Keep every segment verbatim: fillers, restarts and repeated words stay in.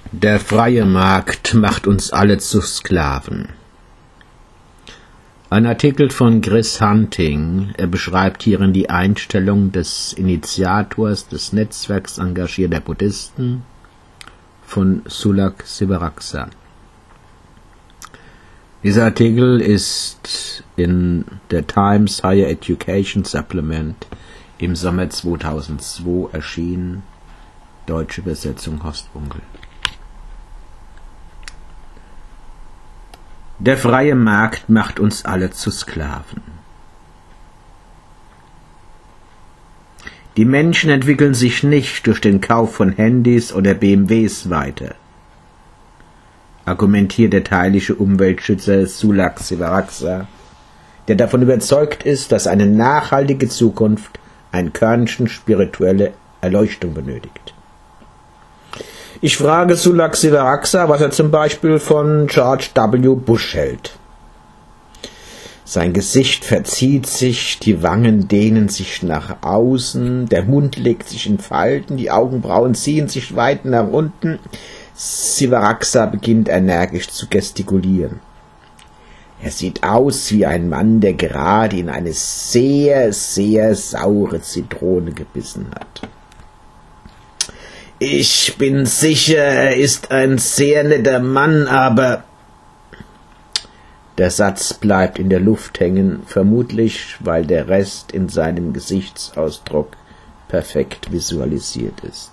Der freie Markt macht uns alle zu Sklaven. Ein Artikel von Chris Hunting, er beschreibt hierin die Einstellung des Initiators des Netzwerks engagierter Buddhisten von Sulak Sivaraksa. Dieser Artikel ist in der Times Higher Education Supplement im Sommer zweitausendzwei erschienen, deutsche Übersetzung Horst Bunkel. Der freie Markt macht uns alle zu Sklaven. Die Menschen entwickeln sich nicht durch den Kauf von Handys oder B M Ws weiter, argumentiert der thailische Umweltschützer Sulak Sivaraksa, der davon überzeugt ist, dass eine nachhaltige Zukunft ein Körnchen spirituelle Erleuchtung benötigt. Ich frage Sulak Sivaraksa, was er zum Beispiel von George W. Bush hält. Sein Gesicht verzieht sich, die Wangen dehnen sich nach außen, der Mund legt sich in Falten, die Augenbrauen ziehen sich weit nach unten. Sivaraksa beginnt energisch zu gestikulieren. Er sieht aus wie ein Mann, der gerade in eine sehr, sehr saure Zitrone gebissen hat. Ich bin sicher, er ist ein sehr netter Mann, aber... Der Satz bleibt in der Luft hängen, vermutlich, weil der Rest in seinem Gesichtsausdruck perfekt visualisiert ist.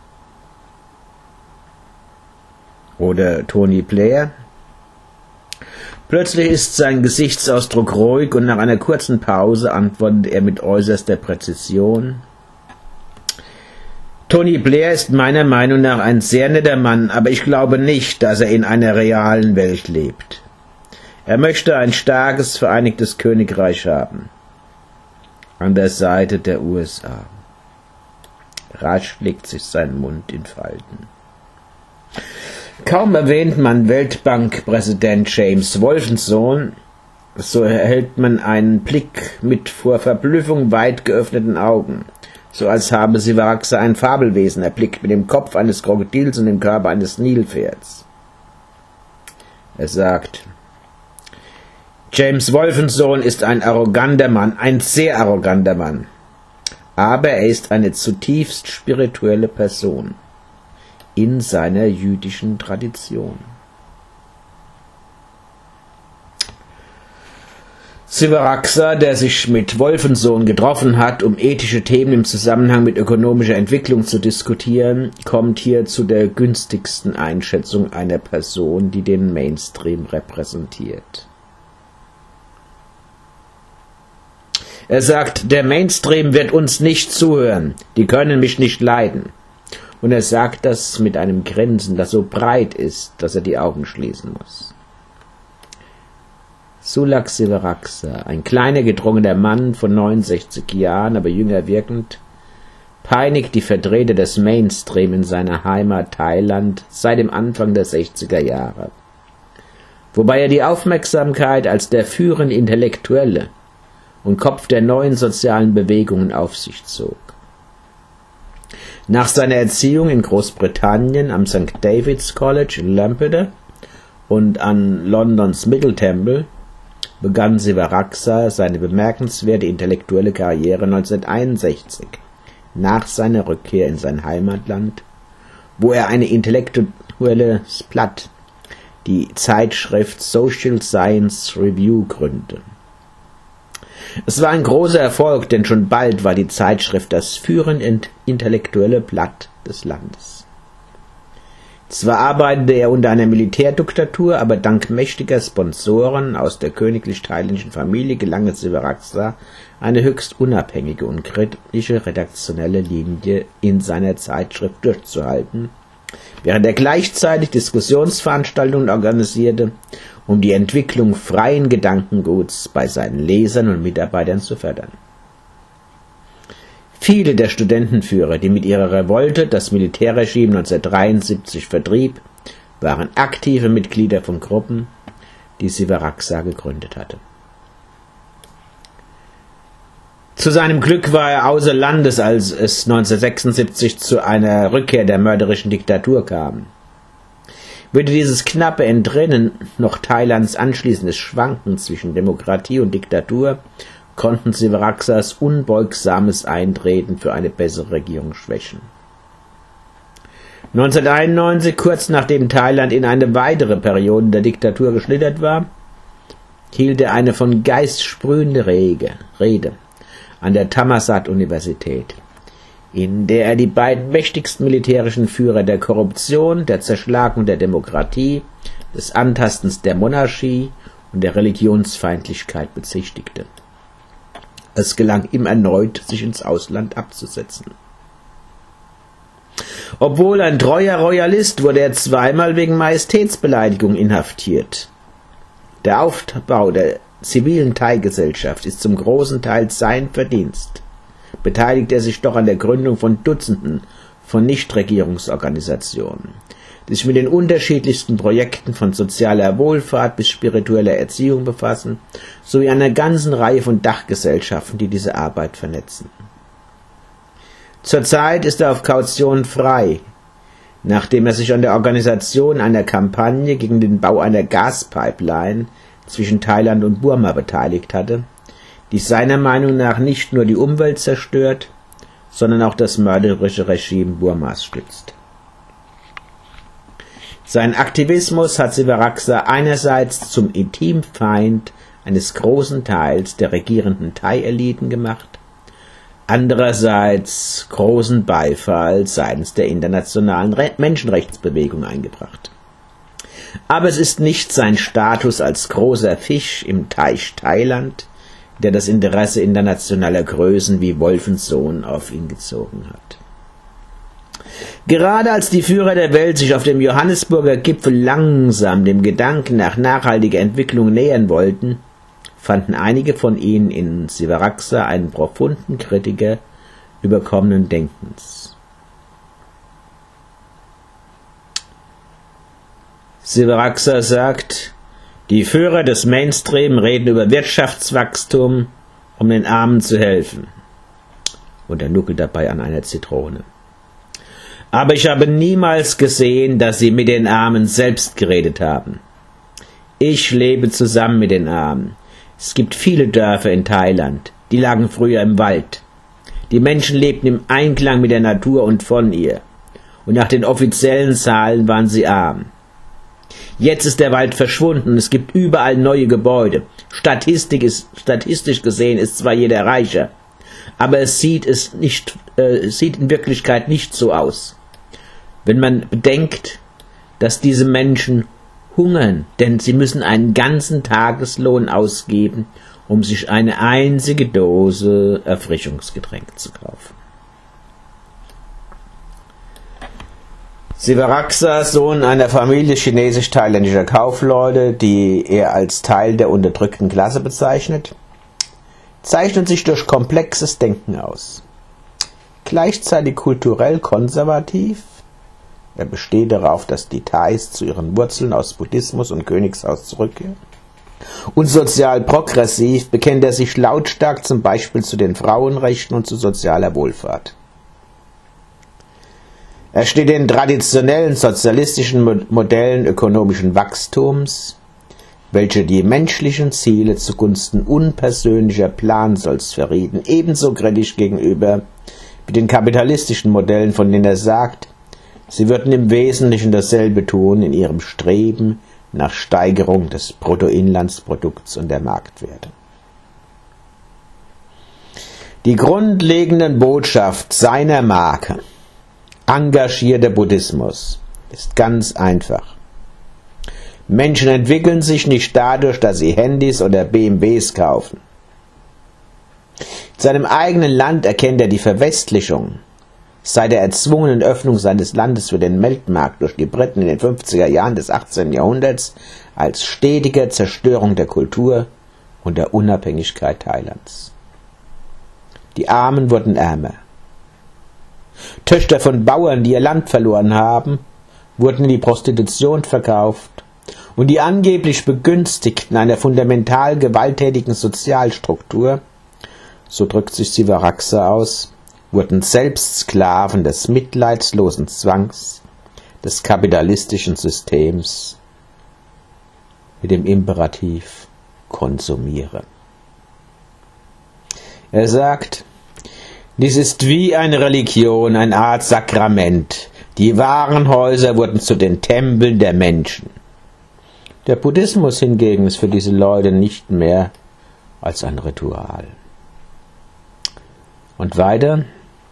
Oder Tony Blair? Plötzlich ist sein Gesichtsausdruck ruhig und nach einer kurzen Pause antwortet er mit äußerster Präzision: Tony Blair ist meiner Meinung nach ein sehr netter Mann, aber ich glaube nicht, dass er in einer realen Welt lebt. Er möchte ein starkes Vereinigtes Königreich haben, an der Seite der U S A. Rasch legt sich sein Mund in Falten. Kaum erwähnt man Weltbankpräsident James Wolfensohn, so erhält man einen Blick mit vor Verblüffung weit geöffneten Augen, so als habe Sivaraksa ein Fabelwesen erblickt mit dem Kopf eines Krokodils und dem Körper eines Nilpferds. Er sagt: James Wolfensohn ist ein arroganter Mann, ein sehr arroganter Mann, aber er ist eine zutiefst spirituelle Person in seiner jüdischen Tradition. Sivaraksa, der sich mit Wolfensohn getroffen hat, um ethische Themen im Zusammenhang mit ökonomischer Entwicklung zu diskutieren, kommt hier zu der günstigsten Einschätzung einer Person, die den Mainstream repräsentiert. Er sagt, der Mainstream wird uns nicht zuhören, die können mich nicht leiden. Und er sagt das mit einem Grinsen, das so breit ist, dass er die Augen schließen muss. Sulak Sivaraksa, ein kleiner, gedrungener Mann von neunundsechzig Jahren, aber jünger wirkend, peinigt die Vertreter des Mainstream in seiner Heimat Thailand seit dem Anfang der sechziger Jahre. Wobei er die Aufmerksamkeit als der führende Intellektuelle und Kopf der neuen sozialen Bewegungen auf sich zog. Nach seiner Erziehung in Großbritannien am Sankt David's College in Lampeter und an Londons Middle Temple begann Sivaraksa seine bemerkenswerte intellektuelle Karriere neunzehnhunderteinundsechzig, nach seiner Rückkehr in sein Heimatland, wo er eine intellektuelle Blatt, die Zeitschrift Social Science Review, gründete. Es war ein großer Erfolg, denn schon bald war die Zeitschrift das führende intellektuelle Blatt des Landes. Zwar arbeitete er unter einer Militärdiktatur, aber dank mächtiger Sponsoren aus der königlich-thailändischen Familie gelang es Sivaraksa, eine höchst unabhängige und kritische redaktionelle Linie in seiner Zeitschrift durchzuhalten, während er gleichzeitig Diskussionsveranstaltungen organisierte, um die Entwicklung freien Gedankenguts bei seinen Lesern und Mitarbeitern zu fördern. Viele der Studentenführer, die mit ihrer Revolte das Militärregime neunzehnhundertdreiundsiebzig vertrieb, waren aktive Mitglieder von Gruppen, die Sivaraksa gegründet hatte. Zu seinem Glück war er außer Landes, als es neunzehnhundertsechsundsiebzig zu einer Rückkehr der mörderischen Diktatur kam. Würde dieses knappe Entrinnen noch Thailands anschließendes Schwanken zwischen Demokratie und Diktatur, konnten Sivaraksas unbeugsames Eintreten für eine bessere Regierung schwächen. neunzehnhunderteinundneunzig, kurz nachdem Thailand in eine weitere Periode der Diktatur geschlittert war, hielt er eine von Geist sprühende Rede an der Thammasat-Universität, in der er die beiden mächtigsten militärischen Führer der Korruption, der Zerschlagung der Demokratie, des Antastens der Monarchie und der Religionsfeindlichkeit bezichtigte. Es gelang ihm erneut, sich ins Ausland abzusetzen. Obwohl ein treuer Royalist, wurde er zweimal wegen Majestätsbeleidigung inhaftiert. Der Aufbau der zivilen Thai-Gesellschaft ist zum großen Teil sein Verdienst. Beteiligt er sich doch an der Gründung von Dutzenden von Nichtregierungsorganisationen, die sich mit den unterschiedlichsten Projekten von sozialer Wohlfahrt bis spiritueller Erziehung befassen, sowie einer ganzen Reihe von Dachgesellschaften, die diese Arbeit vernetzen. Zurzeit ist er auf Kaution frei, nachdem er sich an der Organisation einer Kampagne gegen den Bau einer Gaspipeline zwischen Thailand und Burma beteiligt hatte, die seiner Meinung nach nicht nur die Umwelt zerstört, sondern auch das mörderische Regime Burmas stützt. Sein Aktivismus hat Sivaraksa einerseits zum Intimfeind eines großen Teils der regierenden Thai-Eliten gemacht, andererseits großen Beifall seitens der internationalen Re- Menschenrechtsbewegung eingebracht. Aber es ist nicht sein Status als großer Fisch im Teich Thailand, der das Interesse internationaler Größen wie Wolfensohn auf ihn gezogen hat. Gerade als die Führer der Welt sich auf dem Johannesburger Gipfel langsam dem Gedanken nach nachhaltiger Entwicklung nähern wollten, fanden einige von ihnen in Sivaraksa einen profunden Kritiker überkommenen Denkens. Sivaraksa sagt, die Führer des Mainstream reden über Wirtschaftswachstum, um den Armen zu helfen. Und er nuckelt dabei an einer Zitrone. Aber ich habe niemals gesehen, dass sie mit den Armen selbst geredet haben. Ich lebe zusammen mit den Armen. Es gibt viele Dörfer in Thailand, die lagen früher im Wald. Die Menschen lebten im Einklang mit der Natur und von ihr. Und nach den offiziellen Zahlen waren sie arm. Jetzt ist der Wald verschwunden und es gibt überall neue Gebäude. Statistik ist, statistisch gesehen ist zwar jeder reicher, aber es sieht, es nicht, äh, es sieht in Wirklichkeit nicht so aus. Wenn man bedenkt, dass diese Menschen hungern, denn sie müssen einen ganzen Tageslohn ausgeben, um sich eine einzige Dose Erfrischungsgetränk zu kaufen. Sivaraksa, Sohn einer Familie chinesisch-thailändischer Kaufleute, die er als Teil der unterdrückten Klasse bezeichnet, zeichnet sich durch komplexes Denken aus. Gleichzeitig kulturell konservativ, er besteht darauf, dass die Thais zu ihren Wurzeln aus Buddhismus und Königshaus zurückkehren. Und sozial progressiv bekennt er sich lautstark zum Beispiel zu den Frauenrechten und zu sozialer Wohlfahrt. Er steht den traditionellen sozialistischen Modellen ökonomischen Wachstums, welche die menschlichen Ziele zugunsten unpersönlicher Plansolls verrieten, ebenso kritisch gegenüber wie den kapitalistischen Modellen, von denen er sagt, sie würden im Wesentlichen dasselbe tun in ihrem Streben nach Steigerung des Bruttoinlandsprodukts und der Marktwerte. Die grundlegende Botschaft seiner Marke, engagierter Buddhismus, ist ganz einfach. Menschen entwickeln sich nicht dadurch, dass sie Handys oder B M Ws kaufen. In seinem eigenen Land erkennt er die Verwestlichung seit der erzwungenen Öffnung seines Landes für den Weltmarkt durch die Briten in den fünfziger Jahren des achtzehnten Jahrhunderts als stetige Zerstörung der Kultur und der Unabhängigkeit Thailands. Die Armen wurden ärmer. Töchter von Bauern, die ihr Land verloren haben, wurden in die Prostitution verkauft, und die angeblich Begünstigten einer fundamental gewalttätigen Sozialstruktur, so drückt sich Sivaraksa aus, wurden selbst Sklaven des mitleidslosen Zwangs, des kapitalistischen Systems mit dem Imperativ konsumiere. Er sagt, dies ist wie eine Religion, eine Art Sakrament. Die Warenhäuser wurden zu den Tempeln der Menschen. Der Buddhismus hingegen ist für diese Leute nicht mehr als ein Ritual. Und weiter.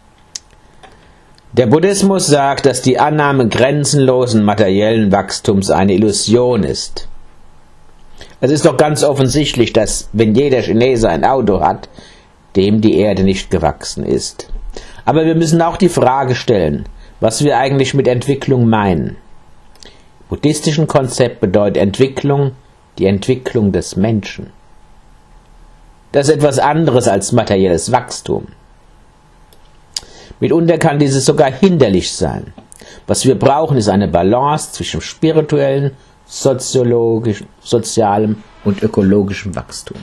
Der Buddhismus sagt, dass die Annahme grenzenlosen materiellen Wachstums eine Illusion ist. Es ist doch ganz offensichtlich, dass, wenn jeder Chinese ein Auto hat, dem die Erde nicht gewachsen ist. Aber wir müssen auch die Frage stellen, was wir eigentlich mit Entwicklung meinen. Im buddhistischen Konzept bedeutet Entwicklung die Entwicklung des Menschen. Das ist etwas anderes als materielles Wachstum. Mitunter kann dieses sogar hinderlich sein. Was wir brauchen, ist eine Balance zwischen spirituellem, soziologischem, sozialem und ökologischem Wachstum.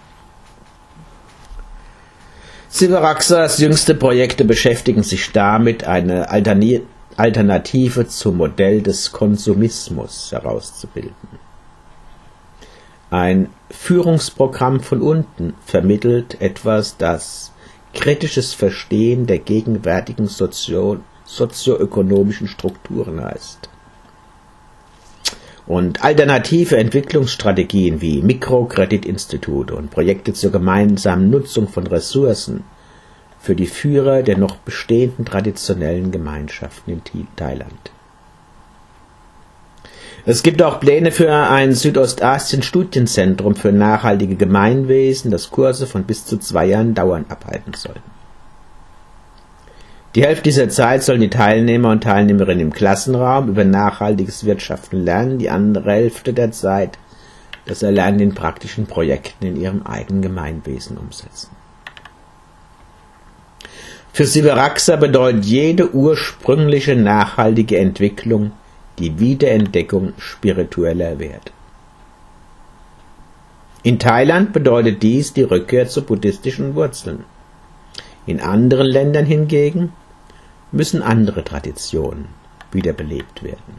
Sivaraksas jüngste Projekte beschäftigen sich damit, eine Alternative zum Modell des Konsumismus herauszubilden. Ein Führungsprogramm von unten vermittelt etwas, das kritisches Verstehen der gegenwärtigen sozio- sozioökonomischen Strukturen heißt. Und alternative Entwicklungsstrategien wie Mikrokreditinstitute und Projekte zur gemeinsamen Nutzung von Ressourcen für die Führer der noch bestehenden traditionellen Gemeinschaften in Thailand. Es gibt auch Pläne für ein Südostasien-Studienzentrum für nachhaltige Gemeinwesen, das Kurse von bis zu zwei Jahren Dauern abhalten soll. Die Hälfte dieser Zeit sollen die Teilnehmer und Teilnehmerinnen im Klassenraum über nachhaltiges Wirtschaften lernen, die andere Hälfte der Zeit das Erlernen in praktischen Projekten in ihrem eigenen Gemeinwesen umsetzen. Für Sivaraksa bedeutet jede ursprüngliche nachhaltige Entwicklung die Wiederentdeckung spiritueller Werte. In Thailand bedeutet dies die Rückkehr zu buddhistischen Wurzeln. In anderen Ländern hingegen müssen andere Traditionen wiederbelebt werden.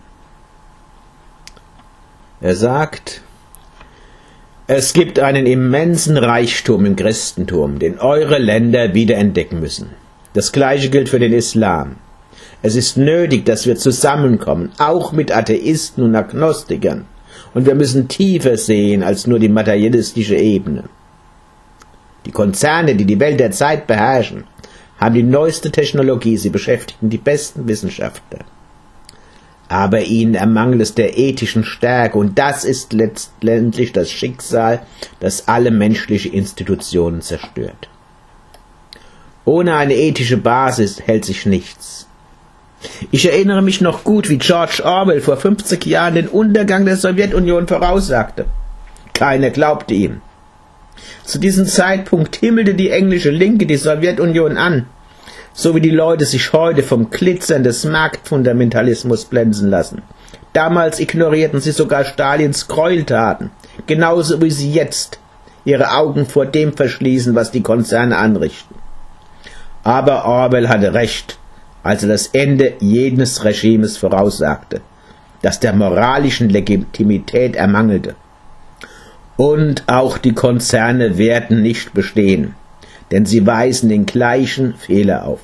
Er sagt, es gibt einen immensen Reichtum im Christentum, den eure Länder wiederentdecken müssen. Das Gleiche gilt für den Islam. Es ist nötig, dass wir zusammenkommen, auch mit Atheisten und Agnostikern. Und wir müssen tiefer sehen als nur die materialistische Ebene. Die Konzerne, die die Welt der Zeit beherrschen, haben die neueste Technologie, sie beschäftigen die besten Wissenschaftler. Aber ihnen ermangelt es der ethischen Stärke, und das ist letztendlich das Schicksal, das alle menschliche Institutionen zerstört. Ohne eine ethische Basis hält sich nichts. Ich erinnere mich noch gut, wie George Orwell vor fünfzig Jahren den Untergang der Sowjetunion voraussagte. Keiner glaubte ihm. Zu diesem Zeitpunkt himmelte die englische Linke die Sowjetunion an, so wie die Leute sich heute vom Glitzern des Marktfundamentalismus blenden lassen. Damals ignorierten sie sogar Stalins Gräueltaten, genauso wie sie jetzt ihre Augen vor dem verschließen, was die Konzerne anrichten. Aber Orwell hatte recht, als er das Ende jedes Regimes voraussagte, das der moralischen Legitimität ermangelte. Und auch die Konzerne werden nicht bestehen, denn sie weisen den gleichen Fehler auf.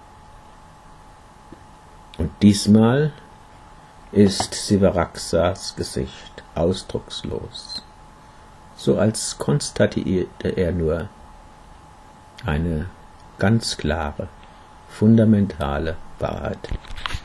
Und diesmal ist Sivaraksas Gesicht ausdruckslos, so als konstatierte er nur eine ganz klare, fundamentale Wahrheit.